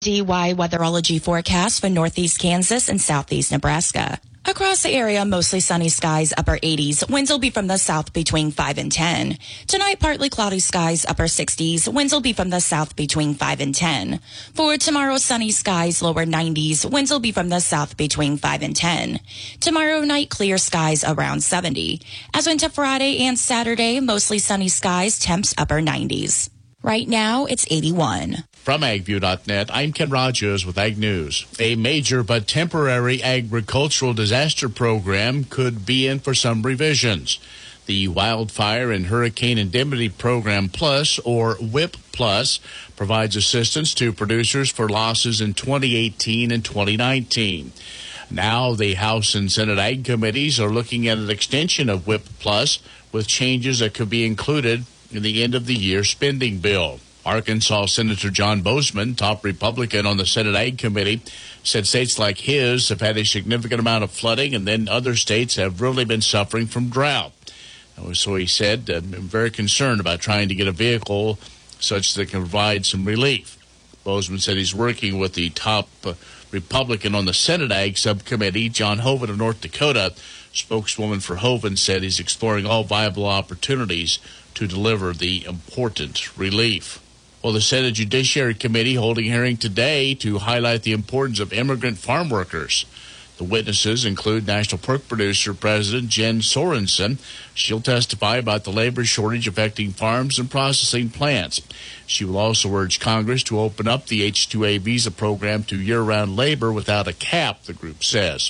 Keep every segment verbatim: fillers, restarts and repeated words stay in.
D Y weatherology forecast for northeast Kansas and southeast Nebraska. Across the area, mostly sunny skies, upper eighties. Winds will be from the south between five and ten. Tonight, partly cloudy skies, upper sixties. Winds will be from the south between five and ten. For tomorrow, sunny skies, lower nineties. Winds will be from the south between five and ten. Tomorrow night, clear skies around seventy. As into Friday and Saturday, mostly sunny skies, temps upper nineties. Right now, it's eighty-one. From agview dot net, I'm Ken Rogers with Ag News. A major but temporary agricultural disaster program could be in for some revisions. The Wildfire and Hurricane Indemnity Program Plus, or WHIP Plus, provides assistance to producers for losses in twenty eighteen and twenty nineteen. Now the House and Senate Ag Committees are looking at an extension of WHIP Plus with changes that could be included in the end-of-the-year spending bill. Arkansas Senator John Bozeman, top Republican on the Senate Ag Committee, said states like his have had a significant amount of flooding, and then other states have really been suffering from drought. So he said, uh, I'm very concerned about trying to get a vehicle such that can provide some relief. Bozeman said he's working with the top uh, Republican on the Senate Ag Subcommittee, John Hoeven of North Dakota. Spokeswoman for Hoeven said he's exploring all viable opportunities to deliver the important relief. Well, the Senate Judiciary Committee holding a hearing today to highlight the importance of immigrant farm workers. The witnesses include National Pork Producer President Jen Sorensen. She'll testify about the labor shortage affecting farms and processing plants. She will also urge Congress to open up the H two A visa program to year-round labor without a cap, the group says.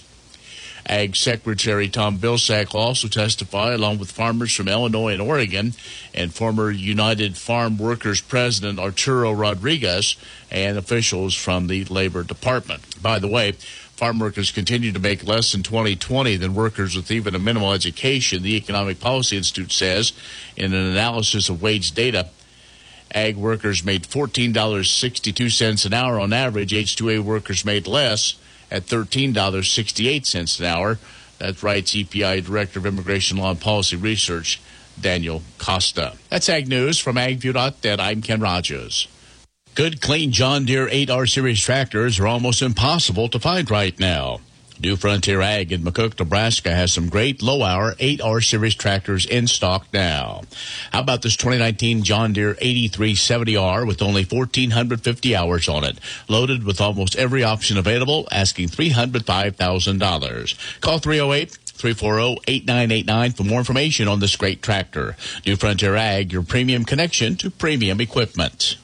Ag Secretary Tom Vilsack will also testify, along with farmers from Illinois and Oregon, and former United Farm Workers President Arturo Rodriguez, and officials from the Labor Department. By the way, farm workers continue to make less in twenty twenty than workers with even a minimal education, the Economic Policy Institute says in an analysis of wage data. Ag workers made fourteen dollars and sixty-two cents an hour on average. H two A workers made less at thirteen dollars and sixty-eight cents an hour. That writes E P I Director of Immigration Law and Policy Research, Daniel Costa. That's Ag News from agview dot net. I'm Ken Rogers. Good, clean John Deere eight R Series tractors are almost impossible to find right now. New Frontier Ag in McCook, Nebraska has some great low-hour eight R Series tractors in stock now. How about this twenty nineteen John Deere eighty-three seventy R with only one thousand four hundred fifty hours on it, loaded with almost every option available, asking three hundred five thousand dollars. Call three oh eight, three four zero, eight nine eight nine for more information on this great tractor. New Frontier Ag, your premium connection to premium equipment.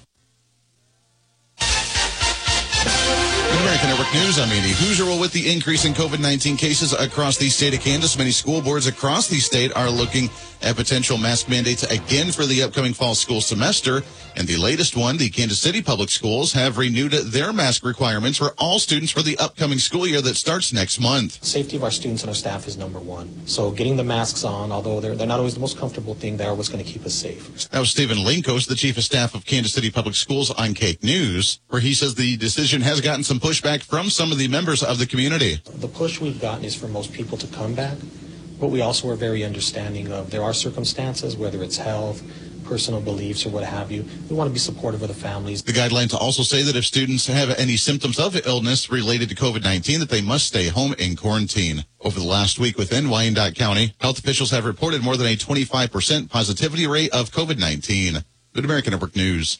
American Network News, I'm Andy Hoosier. Well, with the increase in COVID nineteen cases across the state of Kansas, many school boards across the state are looking at potential mask mandates again for the upcoming fall school semester. And the latest one, the Kansas City Public Schools have renewed their mask requirements for all students for the upcoming school year that starts next month. Safety of our students and our staff is number one. So getting the masks on, although they're, they're not always the most comfortable thing, they are what's going to keep us safe. That was Stephen Linkos, the Chief of Staff of Kansas City Public Schools, on Cake News, where he says the decision has gotten some pushback from some of the members of the community. The push we've gotten is for most people to come back, but we also are very understanding of there are circumstances, whether it's health, personal beliefs, or what have you. We want to be supportive of the families. The guidelines also say that if students have any symptoms of illness related to COVID nineteen, that they must stay home in quarantine. Over the last week within Wyandotte County, health officials have reported more than a twenty-five percent positivity rate of COVID nineteen. Good American Network News.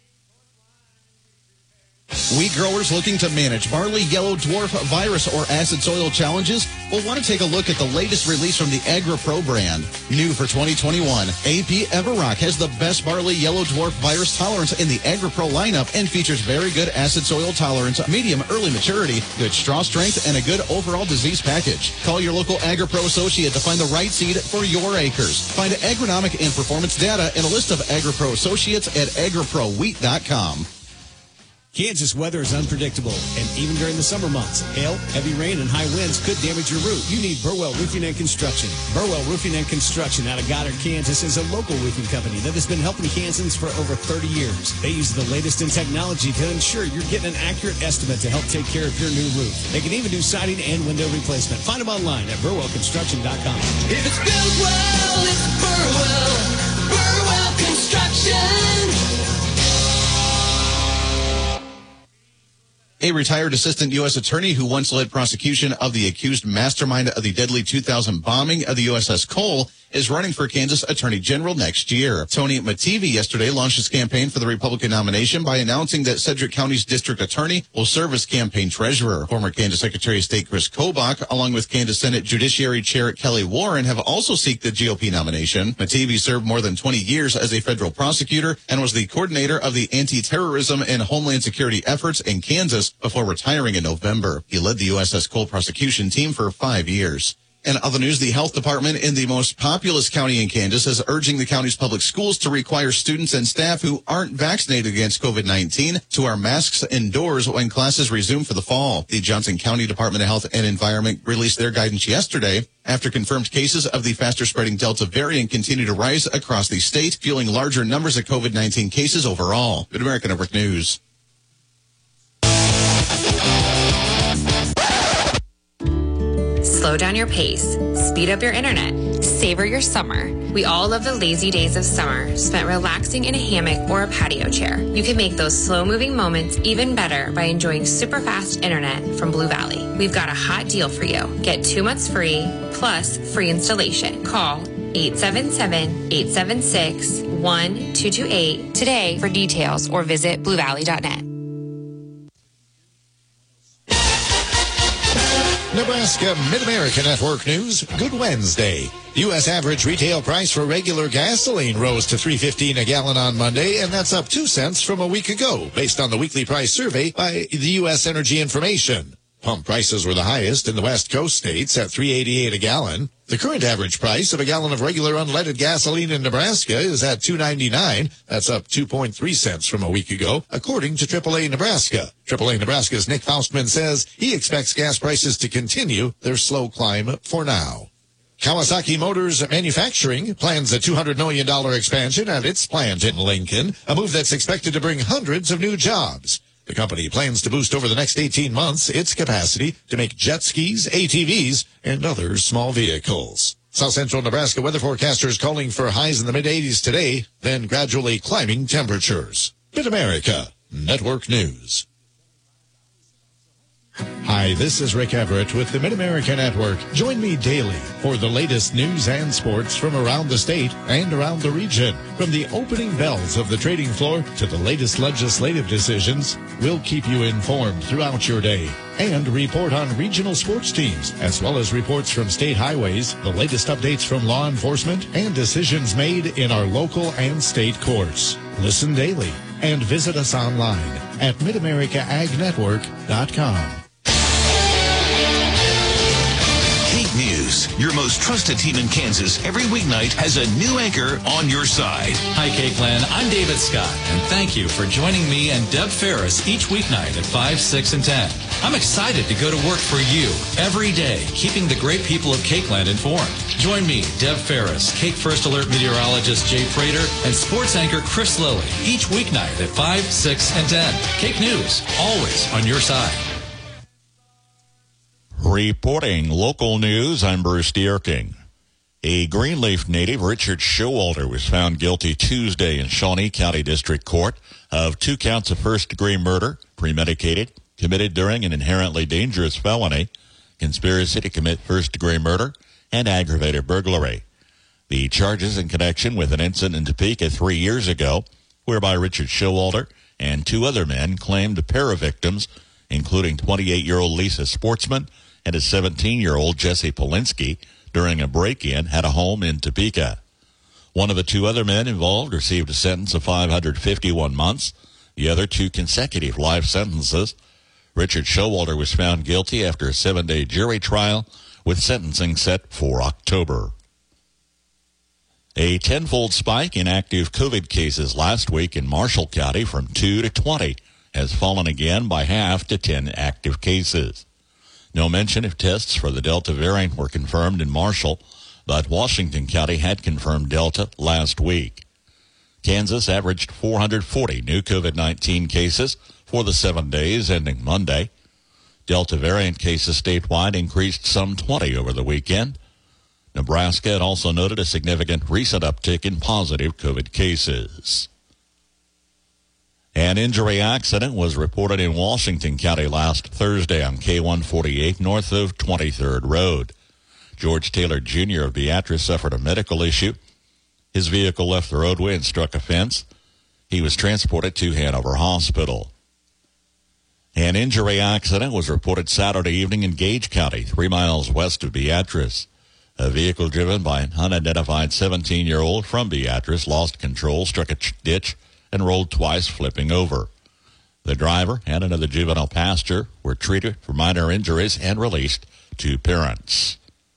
Wheat growers looking to manage barley yellow dwarf virus or acid soil challenges will want to take a look at the latest release from the AgriPro brand. New for twenty twenty-one, A P Everrock has the best barley yellow dwarf virus tolerance in the AgriPro lineup and features very good acid soil tolerance, medium early maturity, good straw strength, and a good overall disease package. Call your local AgriPro associate to find the right seed for your acres. Find agronomic and performance data and a list of AgriPro associates at agri pro wheat dot com. Kansas weather is unpredictable, and even during the summer months, hail, heavy rain, and high winds could damage your roof. You need Burwell Roofing and Construction. Burwell Roofing and Construction out of Goddard, Kansas is a local roofing company that has been helping Kansans for over thirty years. They use the latest in technology to ensure you're getting an accurate estimate to help take care of your new roof. They can even do siding and window replacement. Find them online at burwell construction dot com. If it's built well, it's Burwell. Burwell Construction. A retired assistant U S attorney who once led prosecution of the accused mastermind of the deadly two thousand bombing of the U S S Cole is running for Kansas Attorney General next year. Tony Mattivi yesterday launched his campaign for the Republican nomination by announcing that Sedgwick County's district attorney will serve as campaign treasurer. Former Kansas Secretary of State Chris Kobach, along with Kansas Senate Judiciary Chair Kelly Warren, have also sought the G O P nomination. Mattivi served more than twenty years as a federal prosecutor and was the coordinator of the anti-terrorism and homeland security efforts in Kansas before retiring in November. He led the U S S Cole prosecution team for five years. In other news, the health department in the most populous county in Kansas is urging the county's public schools to require students and staff who aren't vaccinated against COVID nineteen to wear masks indoors when classes resume for the fall. The Johnson County Department of Health and Environment released their guidance yesterday after confirmed cases of the faster spreading Delta variant continue to rise across the state, fueling larger numbers of COVID nineteen cases overall. Good American Network News. Slow down your pace, speed up your internet, savor your summer. We all love the lazy days of summer spent relaxing in a hammock or a patio chair. You can make those slow-moving moments even better by enjoying super fast internet from Blue Valley. We've got a hot deal for you. Get two months free, plus free installation. Call eight seven seven, eight seven six, one two two eight today for details or visit blue valley dot net. Nebraska Mid-America Network News. Good Wednesday. U S average retail price for regular gasoline rose to three fifteen a gallon on Monday, and that's up two cents from a week ago, based on the weekly price survey by the U S Energy Information. Pump prices were the highest in the West Coast states at three eighty-eight a gallon. The current average price of a gallon of regular unleaded gasoline in Nebraska is at two ninety-nine. That's up two point three cents from a week ago, according to triple A Nebraska. triple A Nebraska's Nick Faustman says he expects gas prices to continue their slow climb for now. Kawasaki Motors Manufacturing plans a two hundred million dollars expansion at its plant in Lincoln, a move that's expected to bring hundreds of new jobs. The company plans to boost over the next eighteen months its capacity to make jet skis, A T Vs, and other small vehicles. South Central Nebraska weather forecasters calling for highs in the mid-eighties today, then gradually climbing temperatures. Mid-America Network News. Hi, this is Rick Everett with the Mid-America Network. Join me daily for the latest news and sports from around the state and around the region. From the opening bells of the trading floor to the latest legislative decisions, we'll keep you informed throughout your day and report on regional sports teams, as well as reports from state highways, the latest updates from law enforcement, and decisions made in our local and state courts. Listen daily and visit us online at mid america ag network dot com. Kate News, your most trusted team in Kansas, every weeknight has a new anchor on your side. Hi, Cakeland. I'm David Scott, and thank you for joining me and Deb Ferris each weeknight at five, six, and ten. I'm excited to go to work for you every day, keeping the great people of Cakeland informed. Join me, Deb Ferris, Cake First Alert meteorologist Jay Prater, and sports anchor Chris Lilly each weeknight at five, six, and ten. Cake News, always on your side. Reporting local news, I'm Bruce Dierking. A Greenleaf native, Richard Showalter, was found guilty Tuesday in Shawnee County District Court of two counts of first-degree murder, premeditated, committed during an inherently dangerous felony, conspiracy to commit first-degree murder, and aggravated burglary. The charges in connection with an incident in Topeka three years ago, whereby Richard Showalter and two other men claimed a pair of victims, including twenty-eight-year-old Lisa Sportsman and a seventeen-year-old Jesse Polinsky, during a break-in at a home in Topeka. One of the two other men involved received a sentence of five hundred fifty-one months, the other two consecutive life sentences. Richard Showalter was found guilty after a seven-day jury trial with sentencing set for October. A tenfold spike in active COVID cases last week in Marshall County from two to twenty has fallen again by half to ten active cases. No mention if tests for the Delta variant were confirmed in Marshall, but Washington County had confirmed Delta last week. Kansas averaged four hundred forty new COVID nineteen cases for the seven days ending Monday. Delta variant cases statewide increased some twenty over the weekend. Nebraska had also noted a significant recent uptick in positive COVID cases. An injury accident was reported in Washington County last Thursday on K one forty-eight north of twenty-third Road. George Taylor Junior of Beatrice suffered a medical issue. His vehicle left the roadway and struck a fence. He was transported to Hanover Hospital. An injury accident was reported Saturday evening in Gage County, three miles west of Beatrice. A vehicle driven by an unidentified seventeen-year-old from Beatrice lost control, struck a ditch, and rolled twice, flipping over. The driver and another juvenile passenger were treated for minor injuries and released to parents.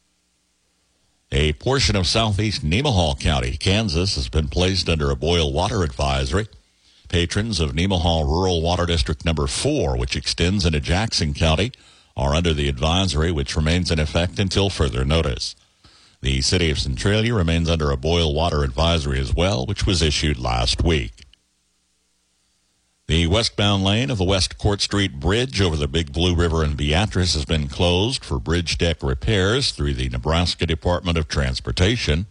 A portion of southeast Nemaha County, Kansas, has been placed under a boil water advisory. Patrons of Nemaha Rural Water District Number four, which extends into Jackson County, are under the advisory, which remains in effect until further notice. The city of Centralia remains under a boil water advisory as well, which was issued last week. The westbound lane of the West Court Street Bridge over the Big Blue River in Beatrice has been closed for bridge deck repairs through the Nebraska Department of Transportation.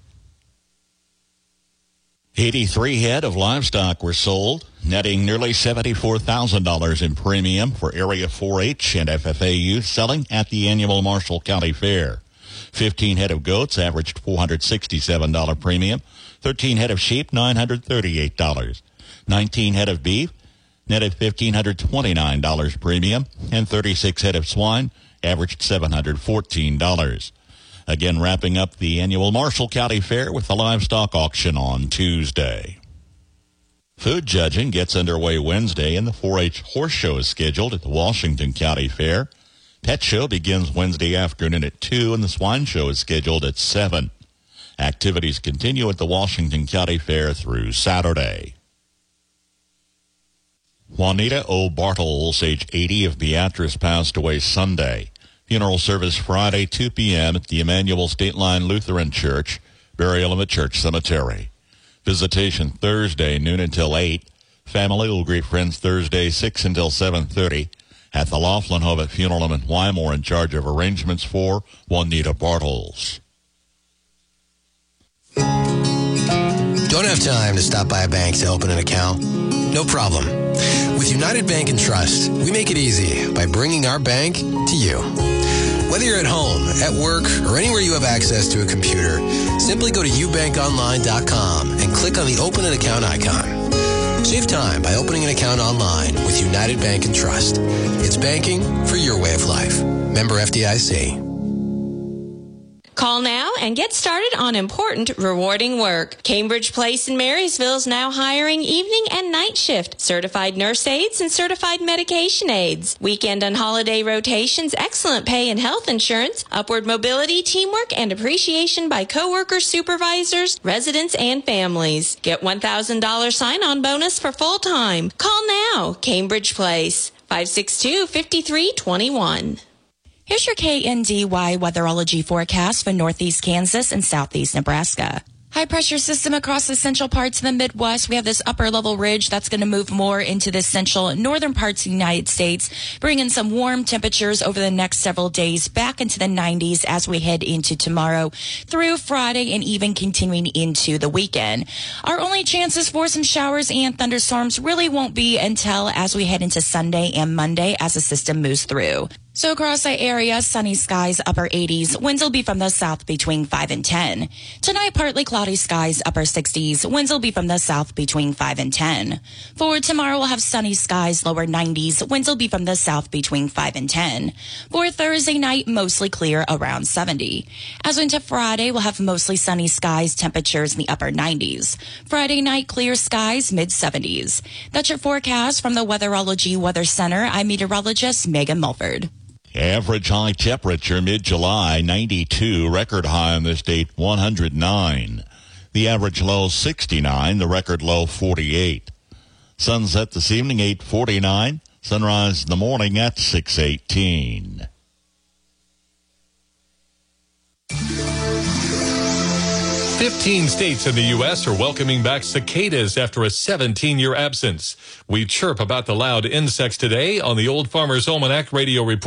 eighty-three head of livestock were sold, netting nearly seventy-four thousand dollars in premium for Area four H and F F A youth selling at the annual Marshall County Fair. fifteen head of goats averaged four hundred sixty-seven dollars premium, thirteen head of sheep, nine hundred thirty-eight dollars, nineteen head of beef, netted one thousand five hundred twenty-nine dollars premium, and thirty-six head of swine averaged seven hundred fourteen dollars. Again, wrapping up the annual Marshall County Fair with the livestock auction on Tuesday. Food judging gets underway Wednesday, and the four H horse show is scheduled at the Washington County Fair. Pet show begins Wednesday afternoon at two, and the swine show is scheduled at seven. Activities continue at the Washington County Fair through Saturday. Juanita O. Bartles, age eighty, of Beatrice, passed away Sunday. Funeral service Friday, two p.m. at the Emmanuel State Line Lutheran Church, burial in the church cemetery. Visitation Thursday, noon until eight. Family will greet friends Thursday, six until seven thirty. At the Laughlin Home at Funeral Home in Wymore, in charge of arrangements for Juanita Bartles. Don't have time to stop by a bank to open an account? No problem. With United Bank and Trust, we make it easy by bringing our bank to you. Whether you're at home, at work, or anywhere you have access to a computer, simply go to u bank online dot com and click on the Open an Account icon. Save time by opening an account online with United Bank and Trust. It's banking for your way of life. Member F D I C. Call now and get started on important, rewarding work. Cambridge Place in Marysville is now hiring evening and night shift, certified nurse aides and certified medication aides. Weekend and holiday rotations, excellent pay and health insurance, upward mobility, teamwork, and appreciation by coworkers, supervisors, residents, and families. Get one thousand dollars sign-on bonus for full-time. Call now. Cambridge Place, five six two, five three two one. Here's your K N D Y weatherology forecast for northeast Kansas and southeast Nebraska. High pressure system across the central parts of the Midwest. We have this upper level ridge that's going to move more into the central and northern parts of the United States, bringing some warm temperatures over the next several days back into the nineties as we head into tomorrow through Friday and even continuing into the weekend. Our only chances for some showers and thunderstorms really won't be until as we head into Sunday and Monday as the system moves through. So across the area, sunny skies, upper eighties. Winds will be from the south between five and ten. Tonight, partly cloudy skies, upper sixties. Winds will be from the south between five and ten. For tomorrow, we'll have sunny skies, lower nineties. Winds will be from the south between five and ten. For Thursday night, mostly clear, around seventy. As into Friday, we'll have mostly sunny skies, temperatures in the upper nineties. Friday night, clear skies, mid seventies. That's your forecast from the Weatherology Weather Center. I'm meteorologist Megan Mulford. Average high temperature mid-July, ninety-two. Record high on this date, one hundred nine. The average low, sixty-nine. The record low, forty-eight. Sunset this evening, eight forty-nine. Sunrise in the morning at six eighteen. Fifteen states in the U S are welcoming back cicadas after a seventeen-year absence. We chirp about the loud insects today on the Old Farmer's Almanac Radio Report.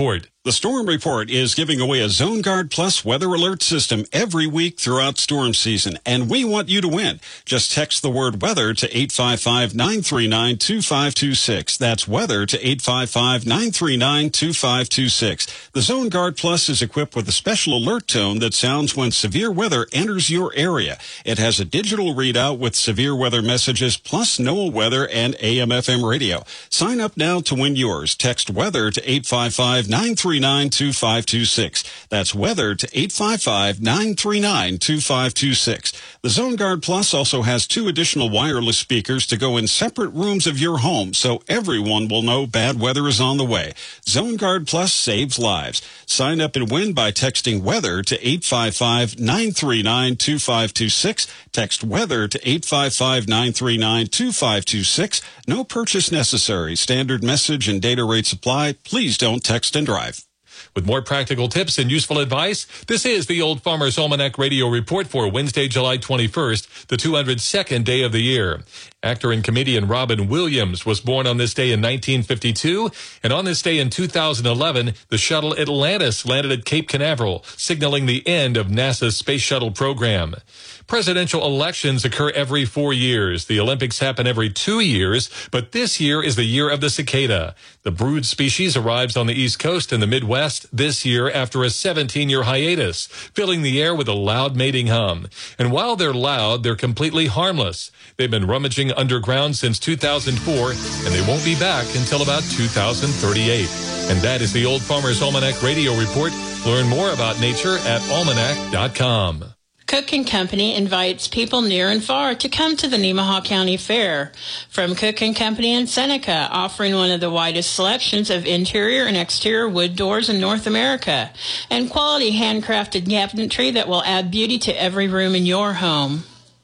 The Storm Report is giving away a Zone Guard Plus weather alert system every week throughout storm season, and we want you to win. Just text the word weather to eight five five, nine three nine, two five two six. That's weather to eight five five, nine three nine, two five two six. The Zone Guard Plus is equipped with a special alert tone that sounds when severe weather enters your area. It has a digital readout with severe weather messages plus NOAA weather and A M F M radio. Sign up now to win yours. Text weather to eight five five, nine three nine, two five two six. That's weather to eight five five, nine three nine, two five two six. The Zone Guard Plus also has two additional wireless speakers to go in separate rooms of your home so everyone will know bad weather is on the way. Zone Guard Plus saves lives. Sign up and win by texting weather to eight five five, nine three nine, two five two six. Text weather to eight five five, nine three nine, two five two six. No purchase necessary. Standard message and data rates apply. Please don't text and drive. With more practical tips and useful advice, this is the Old Farmer's Almanac Radio Report for Wednesday, July twenty-first, the two hundred second day of the year. Actor and comedian Robin Williams was born on this day in nineteen fifty-two, and on this day in two thousand eleven, the shuttle Atlantis landed at Cape Canaveral, signaling the end of NASA's space shuttle program. Presidential elections occur every four years. The Olympics happen every two years, but this year is the year of the cicada. The brood species arrives on the East Coast and the Midwest this year after a seventeen-year hiatus, filling the air with a loud mating hum. And while they're loud, they're completely harmless. They've been rummaging underground since two thousand four, and they won't be back until about two thousand thirty-eight. And that is the Old Farmer's Almanac Radio Report. Learn more about nature at almanac dot com. Cook and Company invites people near and far to come to the Nemaha County Fair. From Cook and Company in Seneca, offering one of the widest selections of interior and exterior wood doors in North America, and quality handcrafted cabinetry that will add beauty to every room in your home.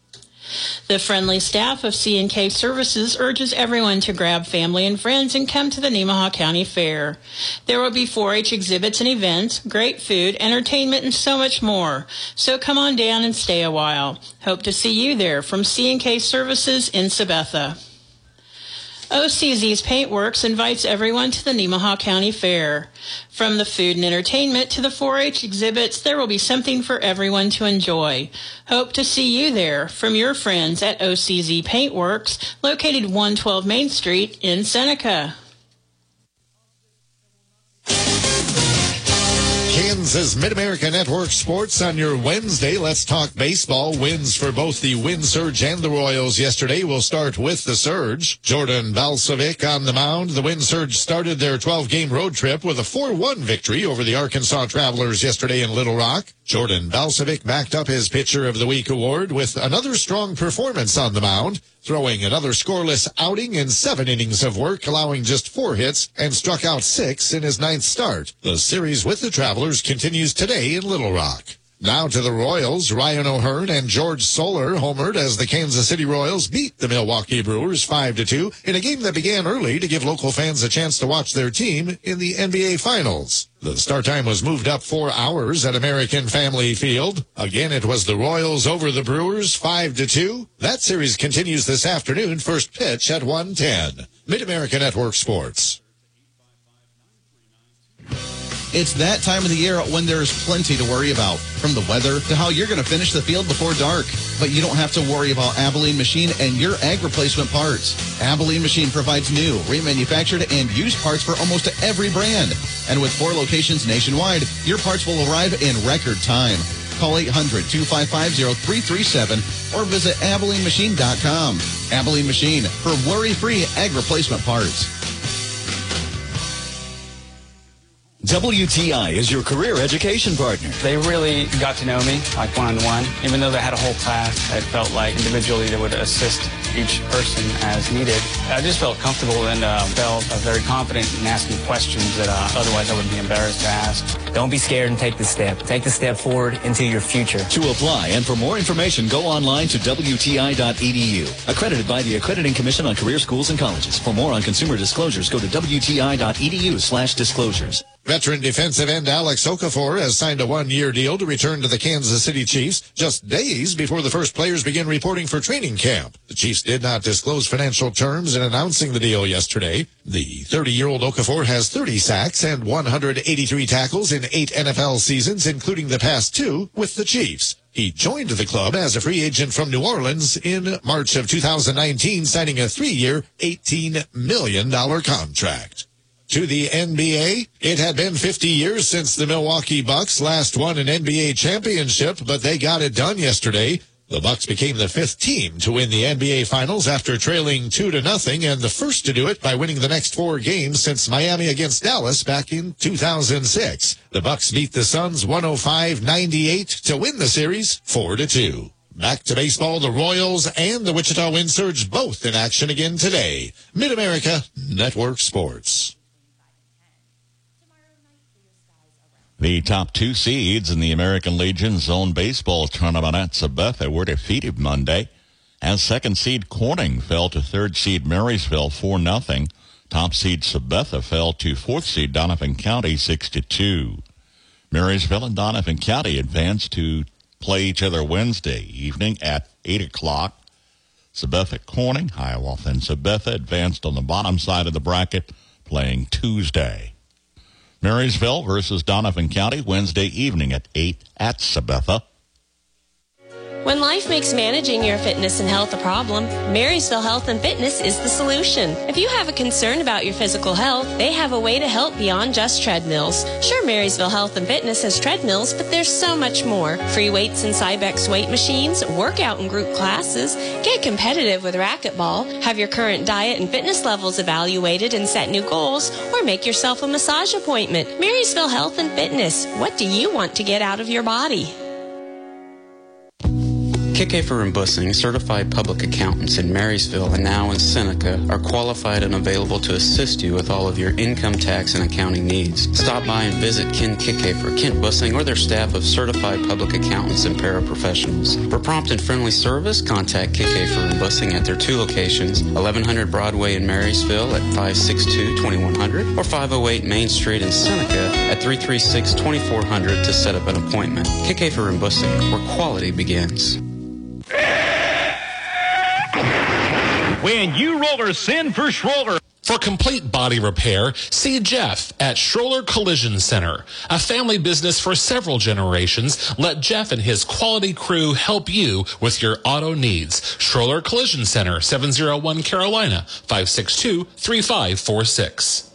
The friendly staff of C and K Services urges everyone to grab family and friends and come to the Nemaha County Fair. There will be four H exhibits and events, great food, entertainment, and so much more. So come on down and stay a while. Hope to see you there from C and K Services in Sabetha. O C Z's Paintworks invites everyone to the Nemaha County Fair. From the food and entertainment to the four H exhibits, there will be something for everyone to enjoy. Hope to see you there from your friends at O C Z Paintworks, located one twelve Main Street in Seneca. Kansas Mid-America Network Sports on your Wednesday. Let's talk baseball. Wins for both the Wind Surge and the Royals yesterday. We'll start with the Surge. Jordan Balcevic on the mound. The Wind Surge started their twelve-game road trip with a four one victory over the Arkansas Travelers yesterday in Little Rock. Jordan Balcevic backed up his Pitcher of the Week award with another strong performance on the mound, throwing another scoreless outing in seven innings of work, allowing just four hits, and struck out six in his ninth start. The series with the Travelers continues today in Little Rock. Now to the Royals. Ryan O'Hearn and George Soler homered as the Kansas City Royals beat the Milwaukee Brewers five to two in a game that began early to give local fans a chance to watch their team in the N B A Finals. The start time was moved up four hours at American Family Field. Again, it was the Royals over the Brewers five to two. That series continues this afternoon. First pitch at one ten. Mid-America Network Sports. It's that time of the year when there's plenty to worry about, from the weather to how you're going to finish the field before dark. But you don't have to worry about Abilene Machine and your ag replacement parts. Abilene Machine provides new, remanufactured, and used parts for almost every brand. And with four locations nationwide, your parts will arrive in record time. Call eight hundred, two five five, zero three three seven or visit Abilene Machine dot com. Abilene Machine for worry-free ag replacement parts. W T I is your career education partner. They really got to know me, like one-on-one. Even though they had a whole class, it felt like individually they would assist each person as needed. I just felt comfortable and uh, felt uh, very confident in asking questions that uh, otherwise I would be embarrassed to ask. Don't be scared and take the step. Take the step forward into your future. To apply and for more information, go online to W T I dot E D U. Accredited by the Accrediting Commission on Career Schools and Colleges. For more on consumer disclosures, go to W T I dot E D U slash disclosures. Veteran defensive end Alex Okafor has signed a one-year deal to return to the Kansas City Chiefs just days before the first players begin reporting for training camp. The Chiefs did not disclose financial terms in announcing the deal yesterday. The thirty-year-old Okafor has thirty sacks and one hundred eighty-three tackles in eight N F L seasons, including the past two with the Chiefs. He joined the club as a free agent from New Orleans in March of two thousand nineteen, signing a three-year, eighteen million dollars contract. To the N B A, it had been fifty years since the Milwaukee Bucks last won an N B A championship, but they got it done yesterday. The Bucks became the fifth team to win the N B A Finals after trailing two to nothing, and the first to do it by winning the next four games since Miami against Dallas back in two thousand six. The Bucks beat the Suns one oh five ninety-eight to win the series four to two. Back to baseball, the Royals and the Wichita Wind Surge both in action again today. Mid-America Network Sports. The top two seeds in the American Legion Zone Baseball Tournament at Sabetha were defeated Monday, as second seed Corning fell to third seed Marysville four nothing. Top seed Sabetha fell to fourth seed Donovan County six to two. Marysville and Donovan County advanced to play each other Wednesday evening at eight o'clock. Sabetha Corning, Hiawatha and Sabetha advanced on the bottom side of the bracket, playing Tuesday. Marysville versus Donovan County Wednesday evening at eight at Sabetha. When life makes managing your fitness and health a problem, Marysville Health and Fitness is the solution. If you have a concern about your physical health, they have a way to help beyond just treadmills. Sure, Marysville Health and Fitness has treadmills, but there's so much more. Free weights and Cybex weight machines, workout and group classes, get competitive with racquetball, have your current diet and fitness levels evaluated and set new goals, or make yourself a massage appointment. Marysville Health and Fitness. What do you want to get out of your body? Kickafer and Bussing, certified public accountants in Marysville and now in Seneca, are qualified and available to assist you with all of your income tax and accounting needs. Stop by and visit Ken Kickafer, Kent Bussing, or their staff of certified public accountants and paraprofessionals. For prompt and friendly service, contact Kickafer and Bussing at their two locations, eleven hundred Broadway in Marysville at five six two, two one zero zero or five oh eight Main Street in Seneca at three three six, two four zero zero to set up an appointment. Kickafer and Bussing, where quality begins. When you rollers send for Schroller. For complete body repair, see Jeff at Schroller Collision Center. A family business for several generations, let Jeff and his quality crew help you with your auto needs. Schroller Collision Center, seven oh one Carolina, five six two, three five four six.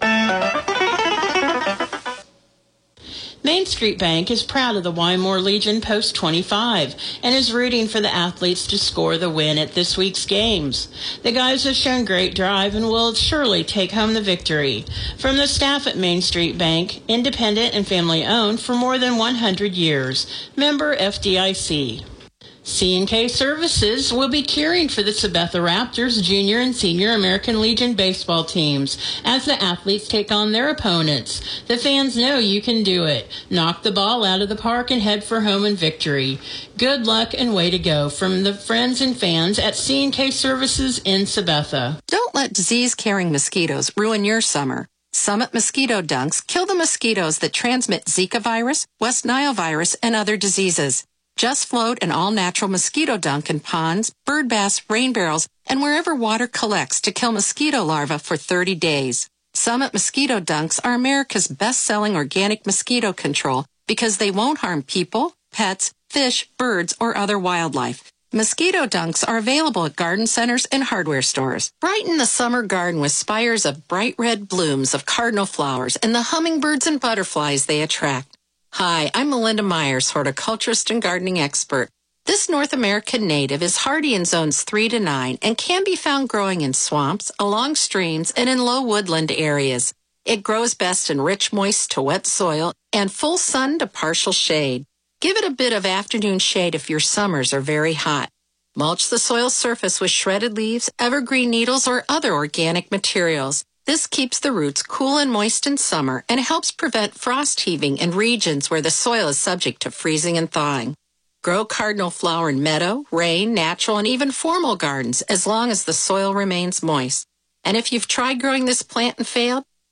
Main Street Bank is proud of the Wymore Legion Post twenty-five and is rooting for the athletes to score the win at this week's games. The guys have shown great drive and will surely take home the victory. From the staff at Main Street Bank, independent and family-owned for more than one hundred years, member F D I C. C and K Services will be cheering for the Sabetha Raptors junior and senior American Legion baseball teams as the athletes take on their opponents. The fans know you can do it. Knock the ball out of the park and head for home and victory. Good luck and way to go from the friends and fans at C and K Services in Sabetha. Don't let disease-carrying mosquitoes ruin your summer. Summit Mosquito Dunks kill the mosquitoes that transmit Zika virus, West Nile virus, and other diseases. Just float an all-natural mosquito dunk in ponds, bird baths, rain barrels, and wherever water collects to kill mosquito larvae for thirty days. Summit Mosquito Dunks are America's best-selling organic mosquito control because they won't harm people, pets, fish, birds, or other wildlife. Mosquito dunks are available at garden centers and hardware stores. Brighten the summer garden with spires of bright red blooms of cardinal flowers and the hummingbirds and butterflies they attract. Hi, I'm Melinda Myers, horticulturist and gardening expert. This North American native is hardy in zones three to nine and can be found growing in swamps, along streams, and in low woodland areas. It grows best in rich, moist to wet soil and full sun to partial shade. Give it a bit of afternoon shade if your summers are very hot. Mulch the soil surface with shredded leaves, evergreen needles, or other organic materials. This keeps the roots cool and moist in summer and helps prevent frost heaving in regions where the soil is subject to freezing and thawing. Grow cardinal flower in meadow, rain, natural, and even formal gardens as long as the soil remains moist. And if you've tried growing this plant and failed,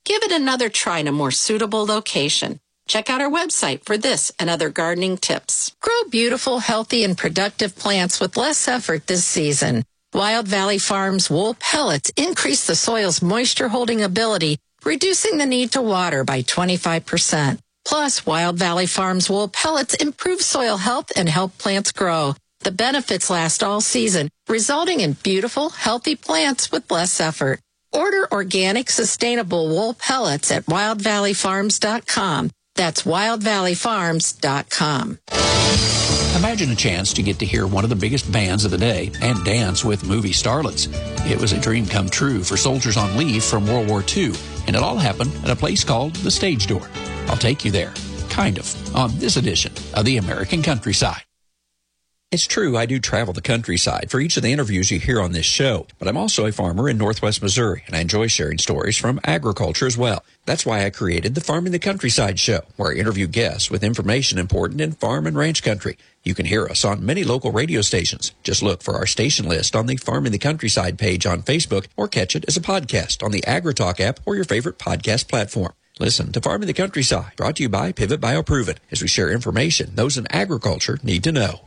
Give it another try in a more suitable location. Check out our website for this and other gardening tips. Grow beautiful, healthy, and productive plants with less effort this season. Wild Valley Farms wool pellets increase the soil's moisture-holding ability, reducing the need to water by twenty-five percent. Plus, Wild Valley Farms wool pellets improve soil health and help plants grow. The benefits last all season, resulting in beautiful, healthy plants with less effort. Order organic, sustainable wool pellets at wild valley farms dot com. That's wild valley farms dot com. Imagine a chance to get to hear one of the biggest bands of the day and dance with movie starlets. It was a dream come true for soldiers on leave from World War Two, and it all happened at a place called the Stage Door. I'll take you there, kind of, on this edition of the American Countryside. It's true, I do travel the countryside for each of the interviews you hear on this show, but I'm also a farmer in Northwest Missouri, and I enjoy sharing stories from agriculture as well. That's why I created the Farming the Countryside show, where I interview guests with information important in farm and ranch country. You can hear us on many local radio stations. Just look for our station list on the Farming the Countryside page on Facebook, or catch it as a podcast on the AgriTalk app or your favorite podcast platform. Listen to Farming the Countryside, brought to you by Pivot BioProven, as we share information those in agriculture need to know.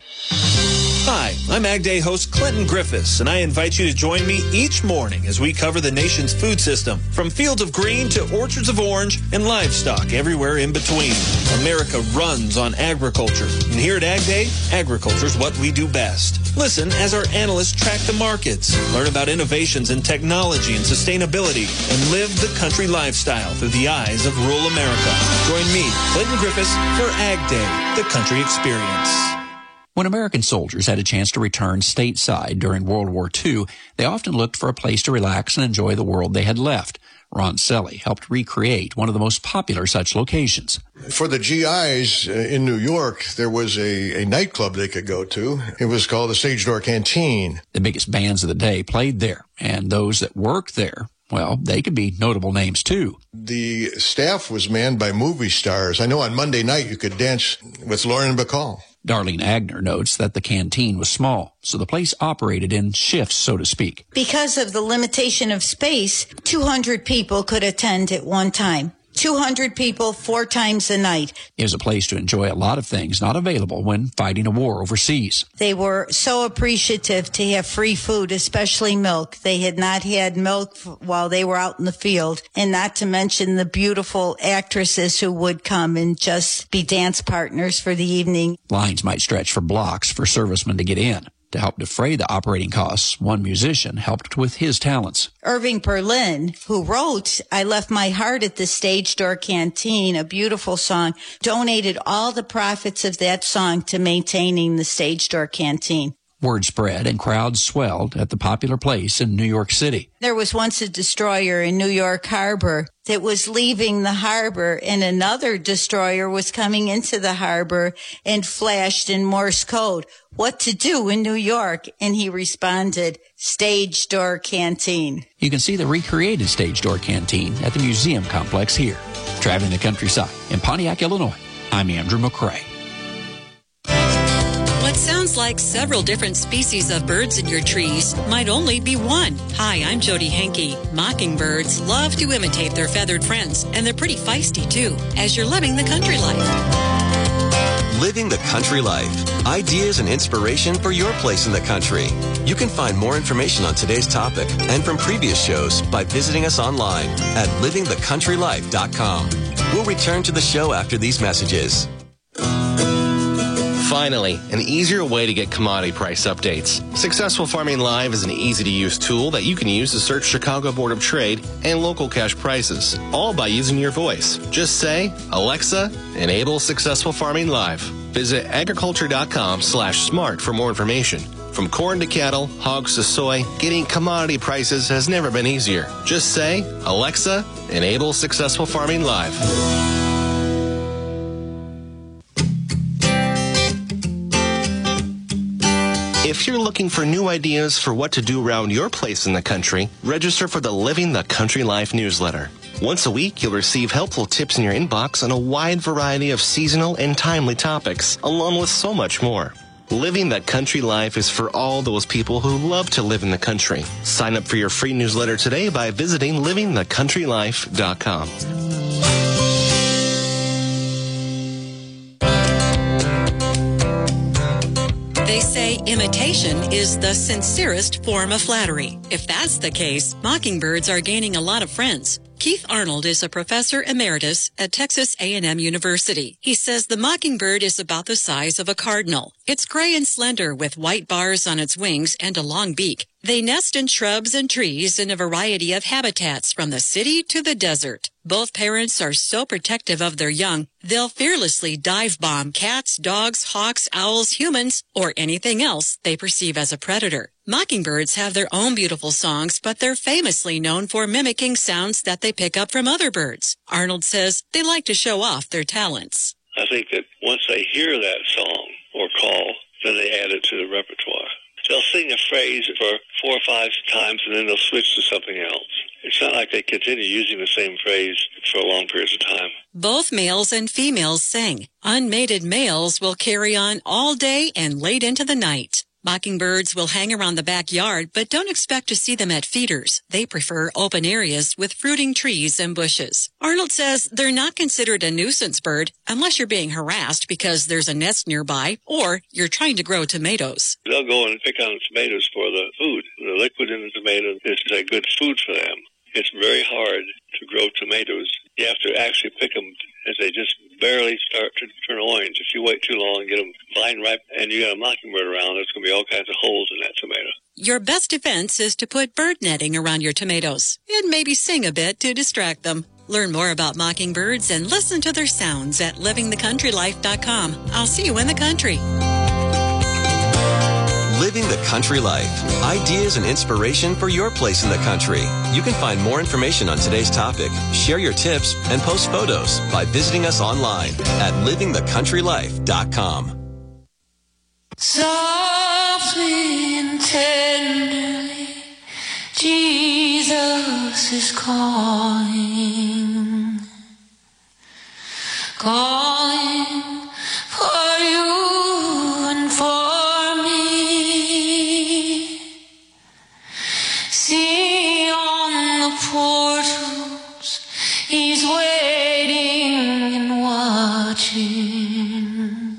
Hi, I'm Ag Day host Clinton Griffiths, and I invite you to join me each morning as we cover the nation's food system, from fields of green to orchards of orange and livestock everywhere in between. America runs on agriculture, and here at Ag Day, agriculture is what we do best. Listen as our analysts track the markets, learn about innovations in technology and sustainability, and live the country lifestyle through the eyes of rural America. Join me, Clinton Griffiths, for Ag Day, the country experience. When American soldiers had a chance to return stateside during World War Two, they often looked for a place to relax and enjoy the world they had left. Ron Selly helped recreate one of the most popular such locations. For the G Is in New York, there was a, a nightclub they could go to. It was called the Stage Door Canteen. The biggest bands of the day played there, and those that worked there, well, they could be notable names too. The staff was manned by movie stars. I know on Monday night you could dance with Lauren Bacall. Darlene Agner notes that the canteen was small, so the place operated in shifts, so to speak. Because of the limitation of space, two hundred people could attend at one time. two hundred people four times a night. It was a place to enjoy a lot of things not available when fighting a war overseas. They were so appreciative to have free food, especially milk. They had not had milk while they were out in the field, and not to mention the beautiful actresses who would come and just be dance partners for the evening. Lines might stretch for blocks for servicemen to get in. To help defray the operating costs, one musician helped with his talents. Irving Berlin, who wrote I Left My Heart at the Stage Door Canteen, a beautiful song, donated all the profits of that song to maintaining the Stage Door Canteen. Word spread and crowds swelled at the popular place in New York City. There was once a destroyer in New York Harbor that was leaving the harbor, and another destroyer was coming into the harbor and flashed in Morse code, "What to do in New York?" And he responded, "Stage Door Canteen." You can see the recreated Stage Door Canteen at the museum complex here. Traveling the countryside in Pontiac, Illinois, I'm Andrew McCrae. What sounds like several different species of birds in your trees might only be one. Hi, I'm Jody Henke. Mockingbirds love to imitate their feathered friends, and they're pretty feisty too, as you're living the country life. Living the country life. Ideas and inspiration for your place in the country. You can find more information on today's topic and from previous shows by visiting us online at living the country life dot com. We'll return to the show after these messages. Finally, an easier way to get commodity price updates. Successful Farming Live is an easy-to-use tool that you can use to search Chicago Board of Trade and local cash prices, all by using your voice. Just say, Alexa, enable Successful Farming Live. Visit agriculture.com slash smart for more information. From corn to cattle, hogs to soy, getting commodity prices has never been easier. Just say, Alexa, enable Successful Farming Live. If you're looking for new ideas for what to do around your place in the country, register for the Living the Country Life newsletter. Once a week, you'll receive helpful tips in your inbox on a wide variety of seasonal and timely topics, along with so much more. Living the Country Life is for all those people who love to live in the country. Sign up for your free newsletter today by visiting living the country life dot com. They say imitation is the sincerest form of flattery. If that's the case, mockingbirds are gaining a lot of friends. Keith Arnold is a professor emeritus at Texas A and M University. He says the mockingbird is about the size of a cardinal. It's gray and slender with white bars on its wings and a long beak. They nest in shrubs and trees in a variety of habitats from the city to the desert. Both parents are so protective of their young, they'll fearlessly dive bomb cats, dogs, hawks, owls, humans, or anything else they perceive as a predator. Mockingbirds have their own beautiful songs, but they're famously known for mimicking sounds that they pick up from other birds. Arnold says they like to show off their talents. I think that once they hear that song or call, then they add it to the repertoire. They'll sing a phrase for four or five times and then they'll switch to something else. It's not like they continue using the same phrase for long periods of time. Both males and females sing. Unmated males will carry on all day and late into the night. Mockingbirds will hang around the backyard, but don't expect to see them at feeders. They prefer open areas with fruiting trees and bushes. Arnold says they're not considered a nuisance bird unless you're being harassed because there's a nest nearby or you're trying to grow tomatoes. They'll go and pick on tomatoes for the food. The liquid in the tomato is a good food for them. It's very hard to grow tomatoes. You have to actually pick them as they just barely start to turn orange. If you wait too long and get them vine ripe and you got a mockingbird around, there's going to be all kinds of holes in that tomato. Your best defense is to put bird netting around your tomatoes and maybe sing a bit to distract them. Learn more about mockingbirds and listen to their sounds at living the country life dot com. I'll see you in the country. Living the Country Life. Ideas and inspiration for your place in the country. You can find more information on today's topic, share your tips, and post photos by visiting us online at living the country life dot com. Softly and tenderly, Jesus is calling, calling for you and for portals, he's waiting and watching,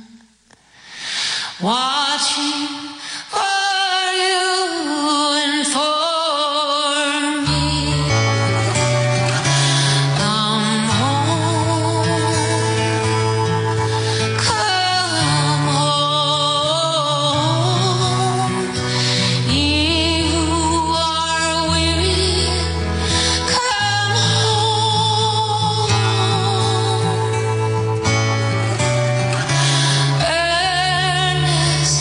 watching for you and for me. Come home, come home, ye who are weary. Earnest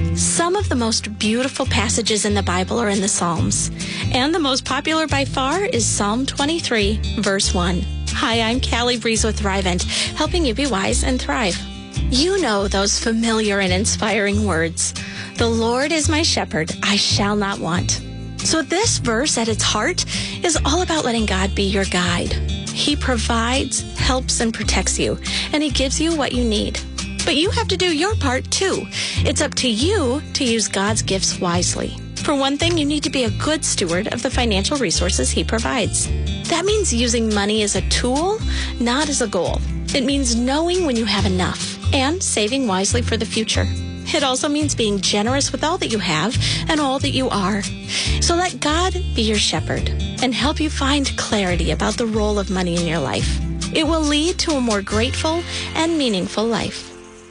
Some of the most beautiful passages in the Bible are in the Psalms, and the most popular by far is Psalm twenty-three, verse one. Hi, I'm Callie Breeze with Thrivent, helping you be wise and thrive. You know those familiar and inspiring words. The Lord is my shepherd, I shall not want. So this verse at its heart is all about letting God be your guide. He provides, helps, and protects you, and He gives you what you need. But you have to do your part too. It's up to you to use God's gifts wisely. For one thing, you need to be a good steward of the financial resources He provides. That means using money as a tool, not as a goal. It means knowing when you have enough and saving wisely for the future. It also means being generous with all that you have and all that you are. So let God be your shepherd and help you find clarity about the role of money in your life. It will lead to a more grateful and meaningful life.